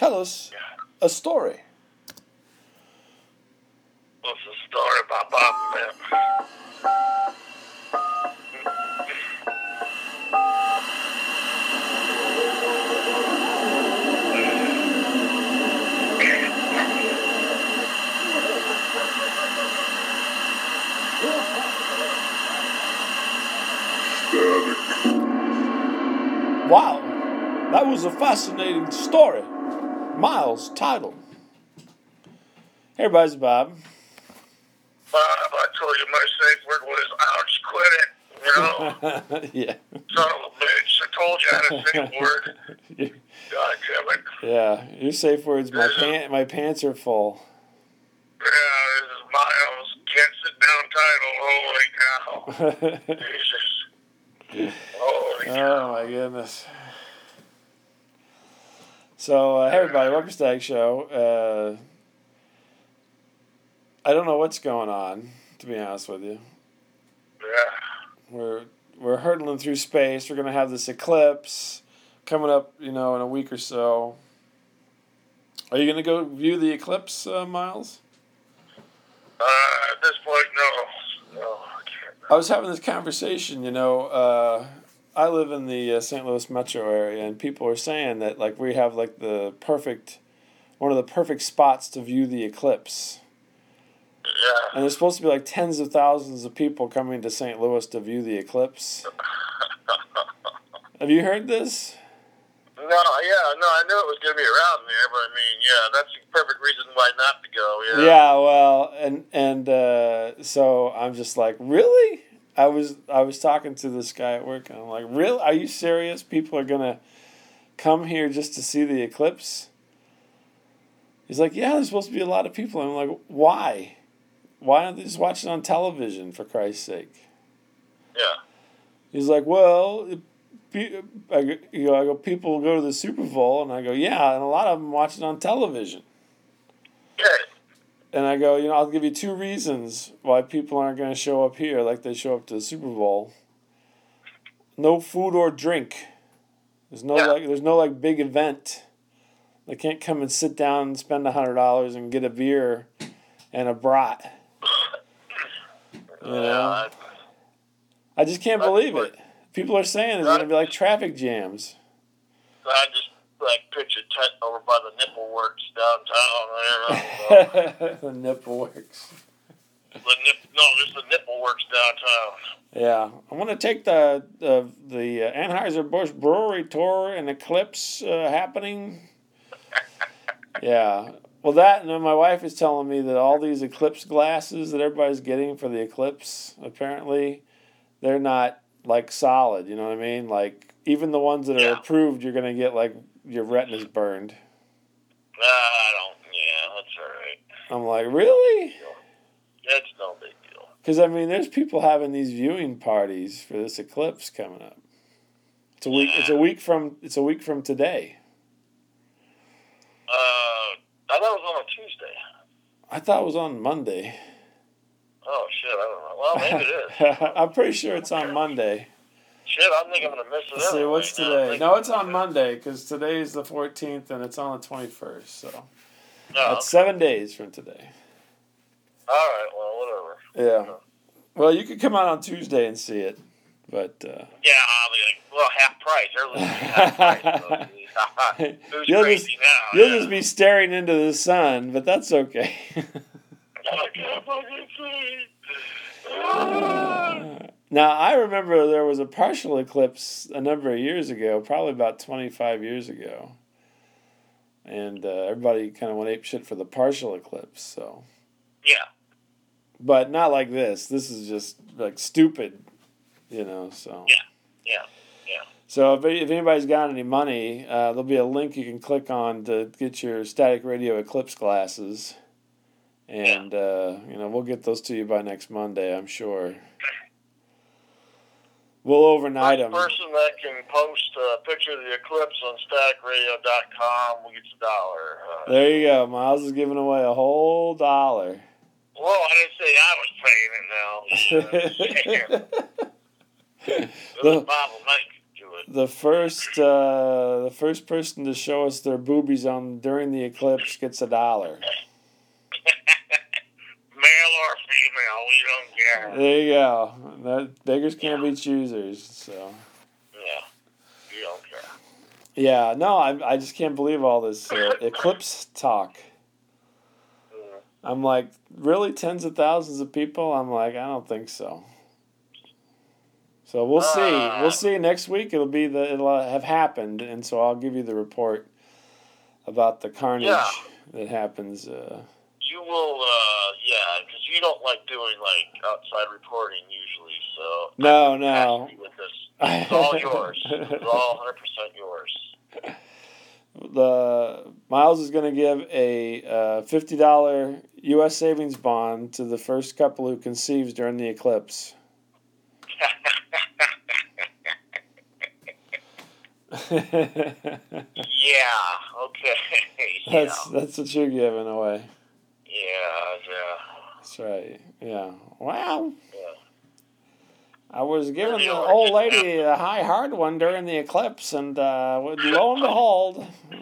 tell us a story. What's the story about Bob and Wow, that was a fascinating story. Miles, title. Hey, everybody's Bob. Bob, I told you my safe word was ouch, quit it. You know? Yeah. Son of a bitch. I told you I had a safe word. God damn it. Yeah, your safe words, my pants are full. Yeah, this is Miles. Can't sit down title. Holy cow. Jesus. Holy cow. Oh, my goodness. So, hey, everybody, welcome to Stag Show. I don't know what's going on, to be honest with you. Yeah. We're hurtling through space. We're going to have this eclipse coming up, in a week or so. Are you going to go view the eclipse, Miles? At this point, no. No, I can't. I was having this conversation, I live in the St. Louis metro area, and people are saying that, we have, one of the perfect spots to view the eclipse. Yeah. And there's supposed to be, tens of thousands of people coming to St. Louis to view the eclipse. Have you heard this? No, I knew it was going to be around there, but that's the perfect reason why not to go, yeah. Yeah, well, and so I'm just like, really? I was talking to this guy at work, and I'm like, really? Are you serious? People are going to come here just to see the eclipse? He's like, yeah, there's supposed to be a lot of people. I'm like, why? Why don't they just watch it on television, for Christ's sake? Yeah. He's like, well, I go, people go to the Super Bowl, and I go, yeah, and a lot of them watch it on television. Yeah. And I go, I'll give you two reasons why people aren't going to show up here like they show up to the Super Bowl. No food or drink. There's no big event. They can't come and sit down and spend $100 and get a beer and a brat. I just can't believe it. People are saying it's going to be like traffic jams. I just picture tent over by the Nipple Works downtown there. The Nipple Works. Just the Nipple Works downtown. Yeah, I want to take the Anheuser-Busch Brewery tour and Eclipse happening. Yeah. Well, that, and then my wife is telling me that all these eclipse glasses that everybody's getting for the eclipse, apparently, they're not, solid, you know what I mean? Even the ones that are approved, you're going to get, your retina's burned. That's all right. I'm like, really? That's no big deal. Because, there's people having these viewing parties for this eclipse coming up. It's a week from today. I thought it was on a Tuesday. I thought it was on Monday. Oh, shit, I don't know. Well, maybe it is. I'm pretty sure it's on Monday. Shit, I think I'm going to miss it. Let's see, what's today? No, it's on Monday, because today is the 14th, and it's on the 21st, so. That's 7 days from today. All right, well, whatever. Yeah. Well, you could come out on Tuesday and see it, but... Yeah, I'll be half price. They're losing half price. You'll just be staring into the sun, but that's okay. Now, I remember there was a partial eclipse a number of years ago, probably about 25 years ago. And everybody kind of went apeshit for the partial eclipse, so... Yeah. But not like this. This is just, stupid, so... Yeah. So if anybody's got any money, there'll be a link you can click on to get your Static Radio Eclipse glasses. And, we'll get those to you by next Monday, I'm sure. We'll overnight them. The person that can post a picture of the eclipse on staticradio.com will get $1. There you go. Miles is giving away a whole $1. Well, I didn't say I was paying it now. There's a Bible link to but the first person to show us their boobies during the eclipse gets $1. male or female, we don't care. There you go. That beggars can't be choosers. So. Yeah, we don't care. Yeah, no, I just can't believe all this eclipse talk. I'm like, really, tens of thousands of people? I'm like, I don't think so. So we'll see. We'll see next week. It'll have happened, and so I'll give you the report about the carnage that happens. You will, because you don't like doing outside reporting usually. So No. With this, it's all yours. It's all 100% yours. Miles is going to give a $50 U.S. savings bond to the first couple who conceives during the eclipse. Yeah. Okay. That's what you're giving away. Yeah. That's right. Yeah. Wow. Yeah. I was giving the old lady a high hard one during the eclipse, and lo and behold,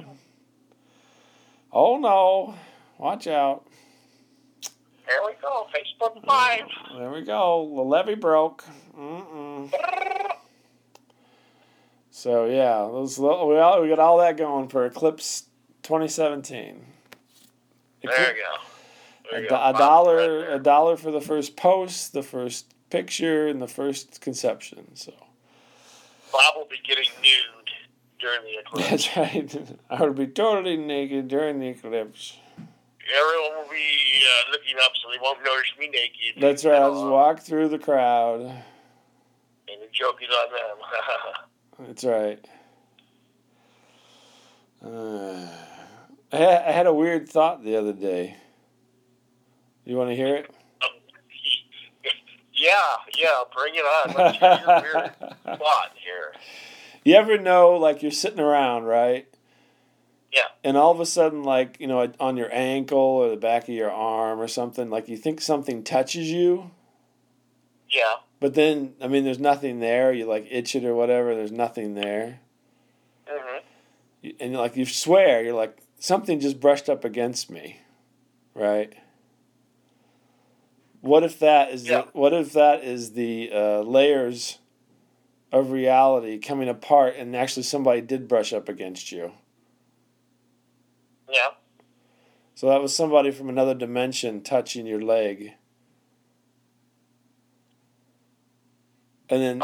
oh no, watch out. There we go, Facebook Live. There we go, the levee broke. So yeah, we got all that going for Eclipse 2017. There you go. A dollar for the first post, the first picture, and the first conception. So Bob will be getting nude during the eclipse. That's right. I would be totally naked during the eclipse. Everyone will be looking up so they won't notice me naked. That's right. I'll just walk through the crowd. And the joke is on them. That's right. I had a weird thought the other day. You want to hear it? Yeah, bring it on. Let's hear your weird thought here. You ever know, like, you're sitting around, right? Yeah. And all of a sudden, like, you know, on your ankle or the back of your arm or something, like, you think something touches you. Yeah. But then, I mean, there's nothing there. You, like, itch it or whatever. There's nothing there. Mm-hmm. And, like, you swear, you're like, something just brushed up against me, right? What if that is the layers of reality coming apart and actually somebody did brush up against you? Yeah. So that was somebody from another dimension touching your leg. And then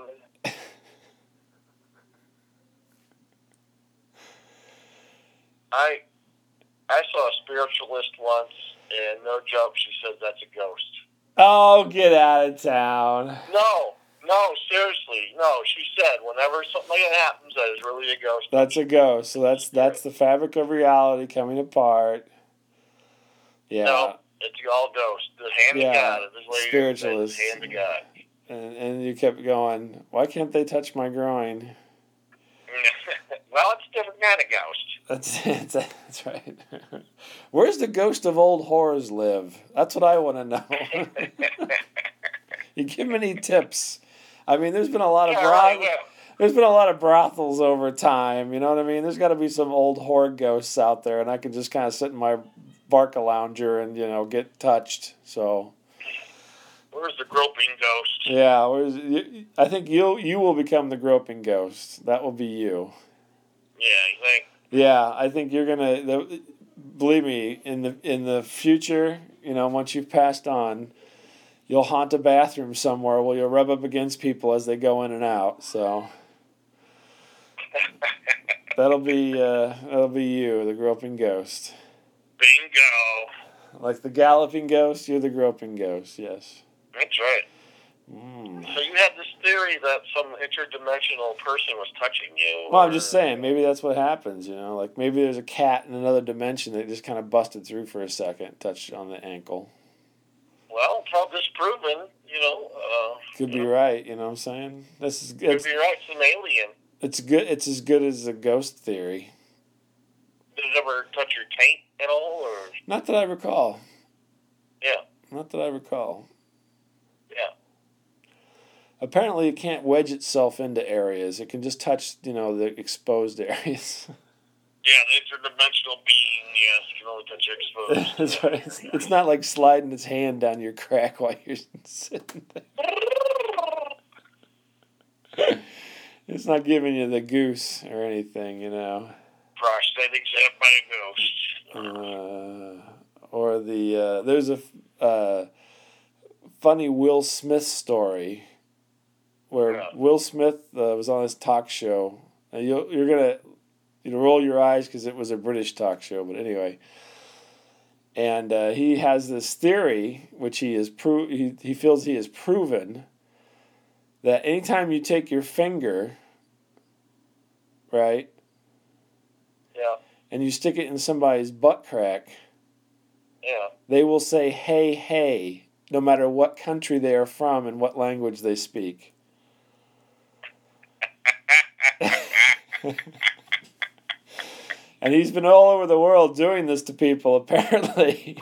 I saw a spiritualist once, and no joke, she said that's a ghost. Oh, get out of town. No, seriously. No, she said whenever something like that happens, that is really a ghost. That's a ghost. So that's the fabric of reality coming apart. Yeah. No, it's all ghost. The hand of God. This lady spiritualist. Hand of God. And you kept going, why can't they touch my groin? Well, it's a different kind of ghost. That's right. Where's the ghost of old whores live? That's what I want to know. You give me any tips? I mean, there's been a lot of brothels over time. You know what I mean? There's got to be some old whore ghosts out there, and I can just kind of sit in my Barca lounger and get touched. So. Where's the groping ghost? Yeah, I think you will become the groping ghost. That will be you. Yeah, you think? Yeah, I think you're gonna. Believe me, in the future, once you've passed on, you'll haunt a bathroom somewhere where you'll rub up against people as they go in and out. So that'll be you, the groping ghost. Bingo. Like the galloping ghost, you're the groping ghost. Yes. That's right. So you had this theory that some interdimensional person was touching you. Well, I'm just saying, maybe that's what happens, like maybe there's a cat in another dimension that just kind of busted through for a second, touched on the ankle. Well, until disproven, Could be right, you know what I'm saying? Could be right, some alien. It's good. It's as good as a ghost theory. Did it ever touch your taint at all, or? Not that I recall. Yeah. Not that I recall. Yeah. Apparently, it can't wedge itself into areas. It can just touch, the exposed areas. Yeah, the interdimensional being, yes, can only touch your exposed. That's right. It's not like sliding its hand down your crack while you're sitting there. It's not giving you the goose or anything, Prostate exam by a ghost. Or there's a funny Will Smith story where Will Smith was on his talk show. You're gonna roll your eyes because it was a British talk show, but anyway. And he has this theory, which he feels he has proven, that anytime you take your finger, right, and you stick it in somebody's butt crack, they will say "hey, hey," no matter what country they are from and what language they speak. And he's been all over the world doing this to people, apparently.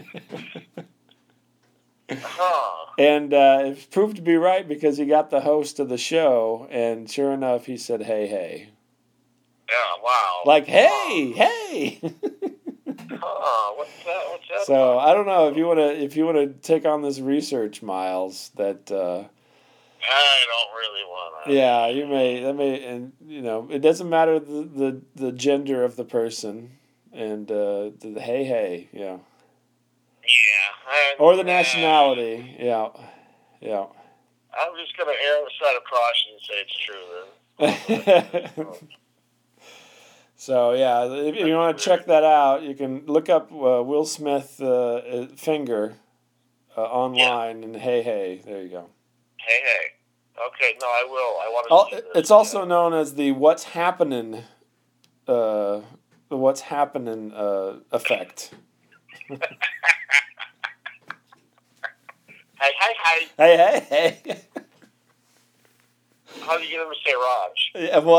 And it's proved to be right because he got the host of the show, and sure enough, he said, "Hey, hey." Yeah, wow. Like, hey, hey. What's that? So I don't know if you want to take on this research, Miles. That I don't really want to. Yeah, you may. That may, and it doesn't matter the gender of the person, and the hey, hey, yeah. Yeah. Or the nationality, yeah. I'm just gonna err on the side of caution and say it's true then. So yeah, if you want to check that out, you can look up Will Smith finger online and hey, hey, there you go. Hey, hey. Okay, no, I will. I want to see this. It's also known as the what's happening effect. Hey, hey, hey. Hey, hey, hey. How do you get them to say Raj? Yeah, well,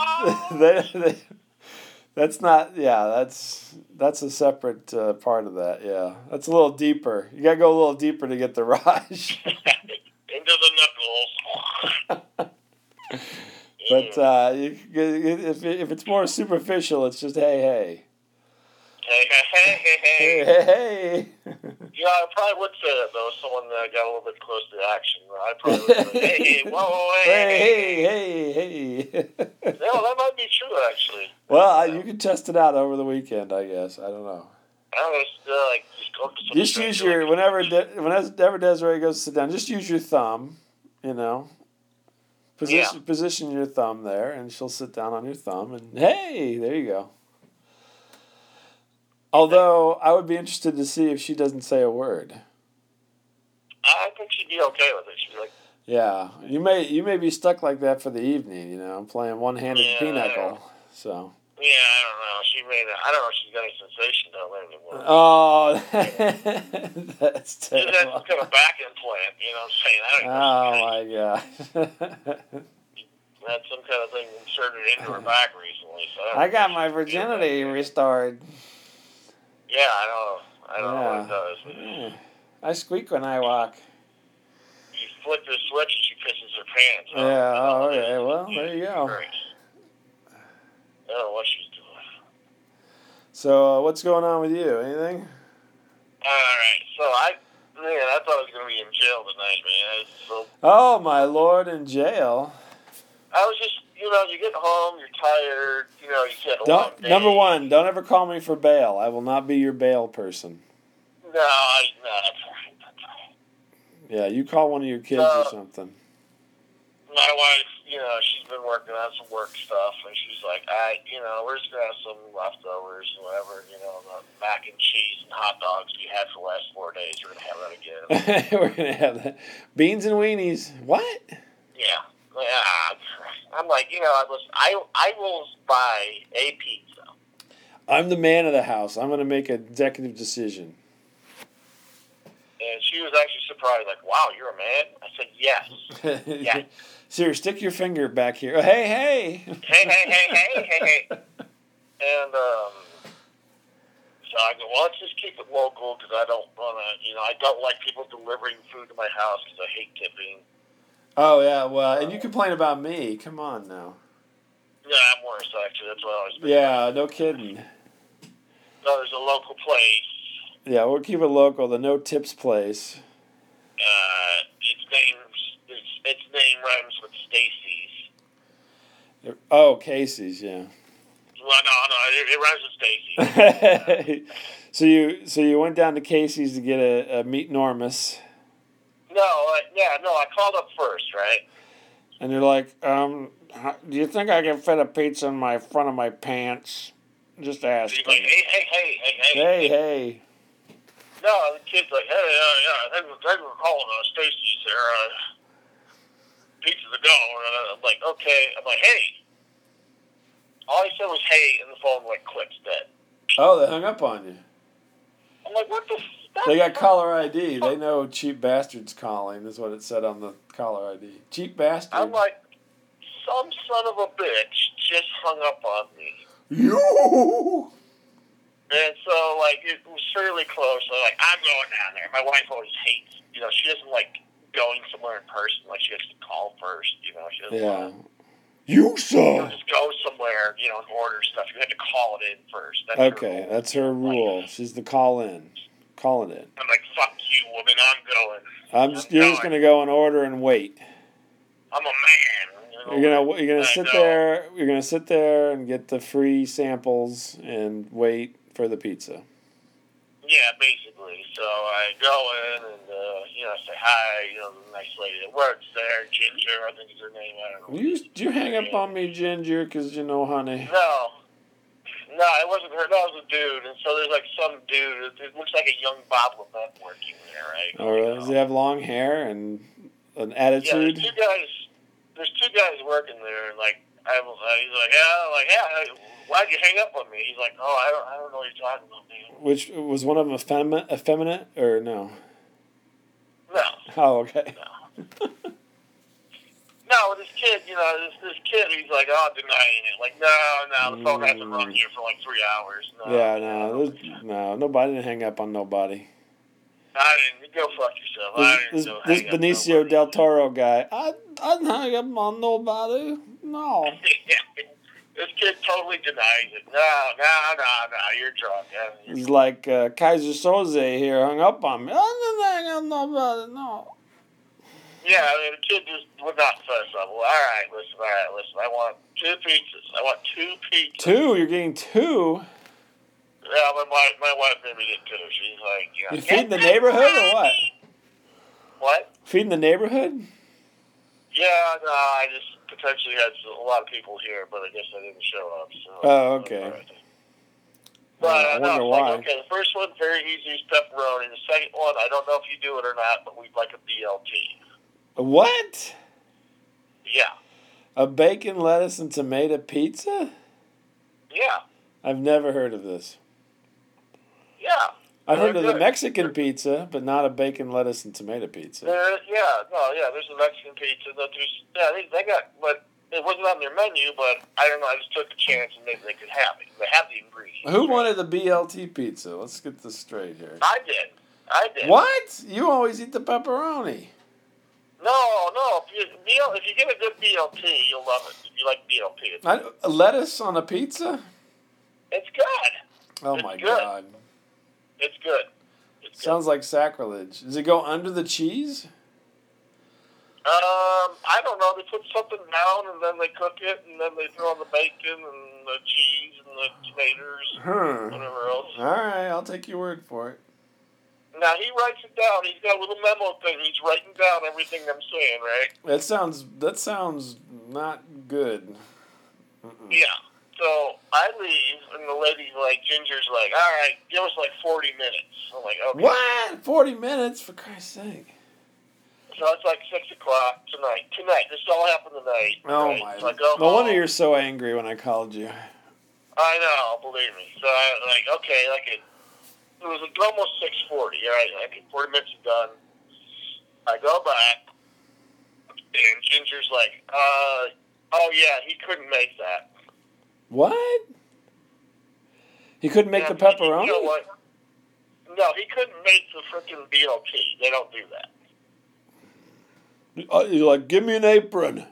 that's not. Yeah, that's a separate part of that. Yeah, that's a little deeper. You gotta go a little deeper to get the Raj. Into the knuckles. But if it's more superficial, it's just hey, hey. Hey, hey, hey, hey, hey, hey, hey. Yeah, I probably would say that though. Someone that got a little bit close to the action. I probably would say, hey, whoa, hey, hey. No, that might be true actually. Well, you can test it out over the weekend, I guess. I don't know. Just go to just use your whenever Desiree goes to sit down. Just use your thumb. Position your thumb there, and she'll sit down on your thumb, and hey, there you go. Although I would be interested to see if she doesn't say a word. I think she'd be okay with it. She'd be like, yeah, you may be stuck like that for the evening. Playing one-handed pinochle. So. Yeah, I don't know. I don't know if she's got any sensation down there anymore. Oh, that's terrible. She's had some kind of back implant, you know what I'm saying? Oh, my God. Had some kind of thing inserted into her back recently. So I got my virginity restored. Yeah, I don't know what it does. Yeah. I squeak when I walk. You flick the switch and she pisses her pants. Yeah, okay. Well, there you go. Great. I don't know what she's doing. So, what's going on with you? Anything? Alright, so I thought I was going to be in jail tonight, man. Oh, my Lord, in jail. I was just, you get home, you're tired, you get a long day. Number one, don't ever call me for bail. I will not be your bail person. No, that's all right. Yeah, you call one of your kids or something. My wife, she's been working on some work stuff, and she's like, we're just going to have some leftovers and whatever, the mac and cheese and hot dogs we had for the last 4 days. We're going to have that again. We're going to have that. Beans and weenies. What? Yeah. I'm like, listen, I will buy a pizza. I'm the man of the house. I'm going to make an executive decision. And she was actually surprised, like, wow, you're a man? I said, yes. Yes. Sir, stick your finger back here. Oh, hey, hey. Hey. And so I go, well, let's just keep it local because I don't want to, I don't like people delivering food to my house because I hate tipping. Oh yeah, well, and you complain about me. Come on now. Yeah, I'm worse actually. That's what I always been. Yeah, no kidding. No, there's a local place. Yeah, we'll keep it local. The No Tips place. Its name rhymes with Stacy's. Oh, Casey's, yeah. Well, no, it rhymes with Stacy's. So you went down to Casey's to get a meat enormous. No, I called up first, right? And you're like, do you think I can fit a pizza in my front of my pants? Just ask. He's like, hey. No, the kid's like, hey, thanks for calling Stacy's there. Pizza to go. And I'm like, okay. I'm like, hey. All he said was hey, and the phone like clicks dead. Oh, they hung up on you. I'm like, what the fuck? They got caller ID. They know cheap bastards calling, is what it said on the caller ID. Cheap bastard. I'm like, some son of a bitch just hung up on me. You. And so, like, it was fairly close. So, like, I'm going down there. My wife always hates, she doesn't like going somewhere in person. Like, she has to call first, She doesn't want You saw. just go somewhere, and order stuff. You have to call it in first. That's her rule. She's the call in. Call it in. I'm like, fuck you, woman. I'm going. You're just gonna go and order and wait. I'm a man. You're gonna sit there. You're gonna sit there and get the free samples and wait for the pizza. Yeah, basically. So I go in and I say hi. The nice lady that works there, Ginger, I think is her name. I don't know. Did you hang up on me, Ginger? Because honey. No, it wasn't her. That was a dude. And so there's like some dude. It looks like a young Bob Levent working there, right? All right. Does he have long hair and an attitude? Yeah, there's two guys working there, and like he's like, yeah, why'd you hang up on me? He's like, oh, I don't know what you're talking about, man. Which was one of them effeminate or no? No. Oh, okay. No, this kid, this kid, he's like, denying it. Like, no, the phone hasn't run here for like 3 hours. No, nobody didn't hang up on nobody. I didn't. Go fuck yourself. This Benicio del Toro guy, I didn't hang up on nobody. No. This kid totally denies it. No, you're drunk. He's like, Kaiser Soze here hung up on me. I didn't hang up on nobody, no. Yeah, the kid just would not fess up. Well, all right, listen. I want 2 pizzas. Two? You're getting 2? Yeah, my wife made me get 2. She's like, You feeding the neighborhood or what? What? Feeding the neighborhood? Yeah, no, I just potentially had a lot of people here, but I guess I didn't show up. So. Oh, okay. But I wonder why. okay, the first one, very easy, is pepperoni. The second one, I don't know if you do it or not, but we'd like a BLT. What? Yeah. A bacon, lettuce, and tomato pizza? Yeah. I've never heard of this. Yeah. I've heard of the Mexican pizza, but not a bacon, lettuce, and tomato pizza. There's a Mexican pizza. They got, but it wasn't on their menu, but I don't know, I just took a chance and maybe they could have it. They have the ingredients. Who wanted the BLT pizza? Let's get this straight here. I did. What? You always eat the pepperoni. No. If you get a good BLT, you'll love it. If you like BLT. Lettuce on a pizza? It's good. Oh, my God. It's good. Sounds like sacrilege. Does it go under the cheese? I don't know. They put something down and then they cook it and then they throw on the bacon and the cheese and the tomatoes, whatever else. All right, I'll take your word for it. Now he writes it down. He's got a little memo thing. He's writing down everything I'm saying, right? That sounds not good. Mm-mm. Yeah. So I leave, and the lady's like, Ginger's like, all right, give us like 40 minutes. I'm like, okay. What? 40 minutes? For Christ's sake. So it's like 6 o'clock tonight. This all happened tonight. Oh, right? my. So No wonder you're so angry when I called you. I know, believe me. So I it was almost 6:40. All right, 40 minutes is done. I go back, and Ginger's like, oh yeah, he couldn't make that. What? He couldn't make the pepperoni? You know what? No, he couldn't make the freaking BLT. They don't do that. You're like, give me an apron.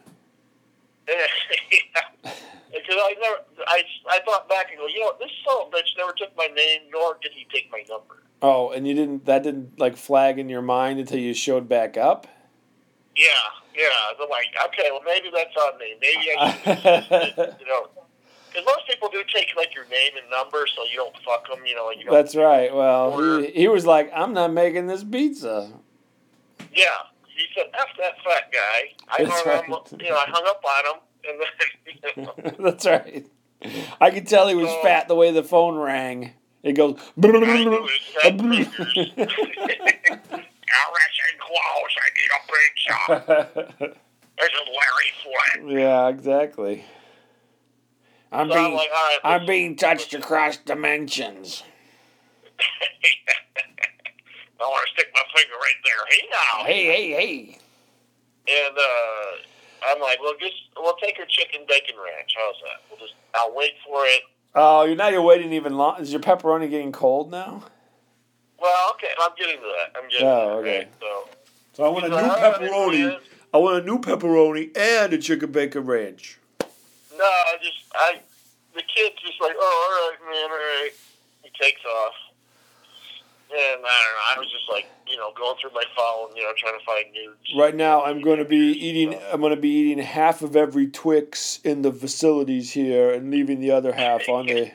Because I thought back and go, this son of a bitch never took my name, nor did he take my number. Oh, and that didn't like flag in your mind until you showed back up? Yeah. I'm like, okay, well maybe that's on me. Maybe I should, because most people do take like your name and number, so you don't fuck them. Like, that's right. Well, he was like, I'm not making this pizza. Yeah, he said, "F that fat guy." I hung up on him, and then. That's right. I could tell he was fat the way the phone rang. It goes. I knew his fat fingers. Close. I need a pizza. This is Larry Flynn. Yeah, exactly. I'm being touched across dimensions. I want to stick my finger right there. Hey now. Hey. And I'm like, we'll take her chicken bacon ranch. How's that? I'll wait for it. Oh, you're waiting even long. Is your pepperoni getting cold now? Well, okay, I'm getting to that. Okay. Right? So I want a new pepperoni. I want a new pepperoni and a chicken bacon ranch. No, the kid's just like, oh, all right, man, all right. He takes off. And I don't know, I was just like, going through my phone, trying to find news. Right now, I'm going to be eating half of every Twix in the facilities here and leaving the other half on the.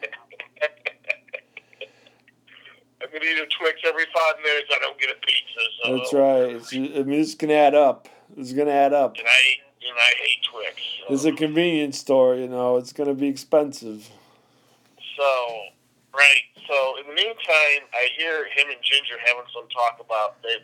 I'm going to eat a Twix every 5 minutes. I don't get a pizza. So. That's right. This is going to add up. It's going to add up. And I hate Twix. So. It's a convenience store, It's going to be expensive. So, right. So, in the meantime, I hear him and Ginger having some talk about they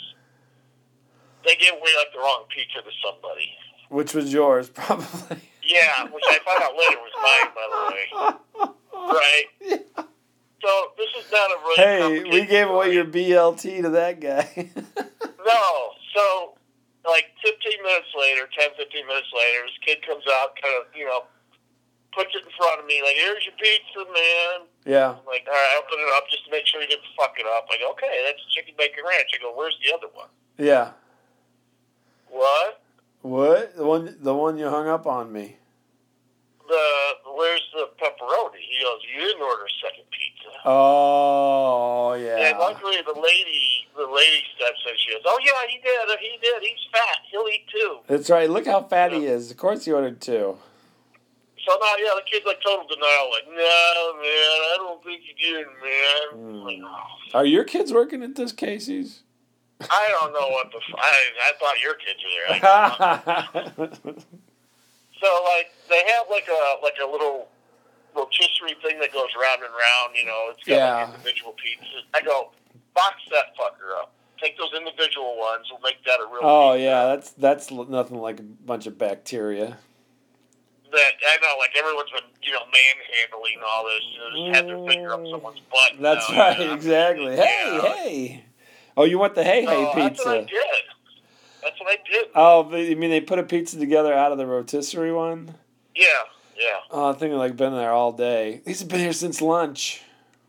gave away like the wrong pizza to somebody. Which was yours, probably. Yeah, which I found out later was mine, by the way. Right? Yeah. So, this is not a really Hey, we gave away your BLT to that guy. No. So, like 15 minutes later, 10, 15 minutes later, this kid comes out, kind of, puts it in front of me, like, here's your pizza, man. Yeah. I'm like, all right, I'll put it up just to make sure he didn't fuck it up. Like, okay, that's chicken bacon ranch. I go, where's the other one? Yeah. What? What? The one you hung up on me. Where's the pepperoni? He goes, you didn't order a second pizza. Oh, yeah. And luckily the lady steps in. She goes, oh yeah, he did. He's fat. He'll eat too. That's right. Look how fat he is. Of course he ordered two. So now, the kid's like total denial. Like, no, man, I don't think you did, man. Like, oh. Are your kids working at this Casey's? I don't know what I thought your kids were there. So, like, they have like a little rotisserie thing that goes round and round. It's got like individual pizzas. I go, box that fucker up. Take those individual ones. We'll make that a real. Oh pizza. yeah, that's nothing like a bunch of bacteria. That I know, like everyone's been, manhandling all this. Just had their finger up someone's butt. That's right, exactly. Hey. Oh, you want the hey pizza? That's what I did. That's what I did. Oh, you mean they put a pizza together out of the rotisserie one? Yeah. Oh, I think I've been there all day. These have been here since lunch.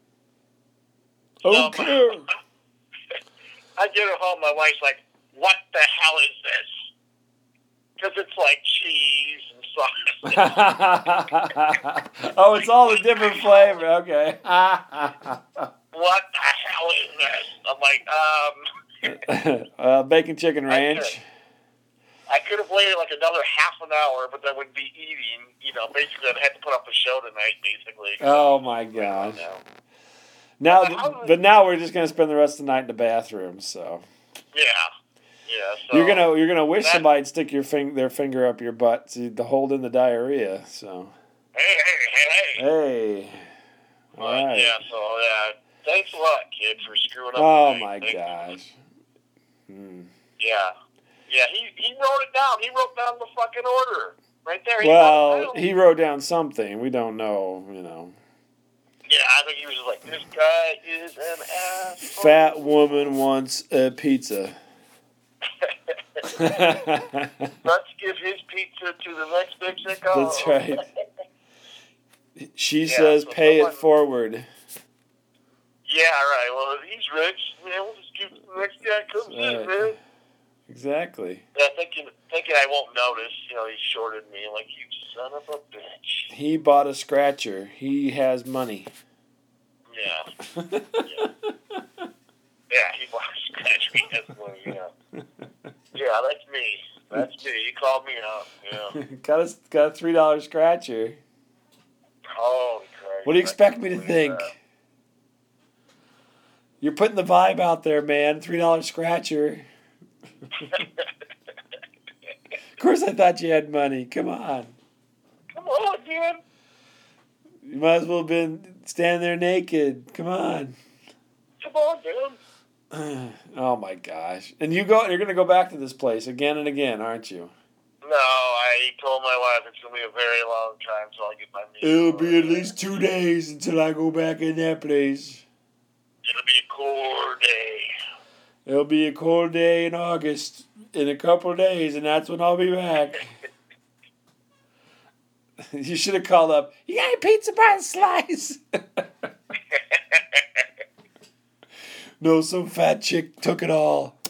So, okay. I get her home. My wife's like, "What the hell is this?" Because it's like cheese and sauce. Oh, it's all a different flavor. Okay. What the hell is this? I'm like, bacon chicken ranch. I could have waited like another half an hour, but then would be eating. Basically, I'd had to put up a show tonight, basically. Oh my gosh. Now we're just gonna spend the rest of the night in the bathroom. So. Yeah. So you're gonna wish somebody'd stick their finger up your butt to hold in the diarrhea. So. Hey. All right. Yeah. So thanks a lot, kid, for screwing up. Oh my gosh. Yeah. Yeah. He wrote it down. He wrote down the fucking order right there. He wrote down something. We don't know. Yeah, I think he was just like, this guy is an asshole. Fat woman wants a pizza. Let's give his pizza to the next bitch that comes. That's right. She says, pay it forward. Yeah, right. Well, if he's rich, we'll just give the next guy comes in, man. Exactly. Yeah, thinking I won't notice. He shorted me. I'm like, you son of a bitch. He bought a scratcher. He has money. Yeah. Yeah, he bought a scratcher. He has money. Yeah, that's me. That's me. He called me out. Yeah. got a $3 scratcher. Holy Christ. What do you expect me to think? You're putting the vibe out there, man. $3 scratcher. Of course I thought you had money. Come on. Come on, dude. You might as well have been standing there naked. Come on. Come on, dude. Oh my gosh. And you're going to go back to this place again and again, aren't you? No, I told my wife it's going to be a very long time till I get my meat. It'll be at least 2 days until I go back in that place. It'll be a cold day. It'll be a cold day in August in a couple of days, and that's when I'll be back. You should have called up. You got any pizza by the slice? No, some fat chick took it all.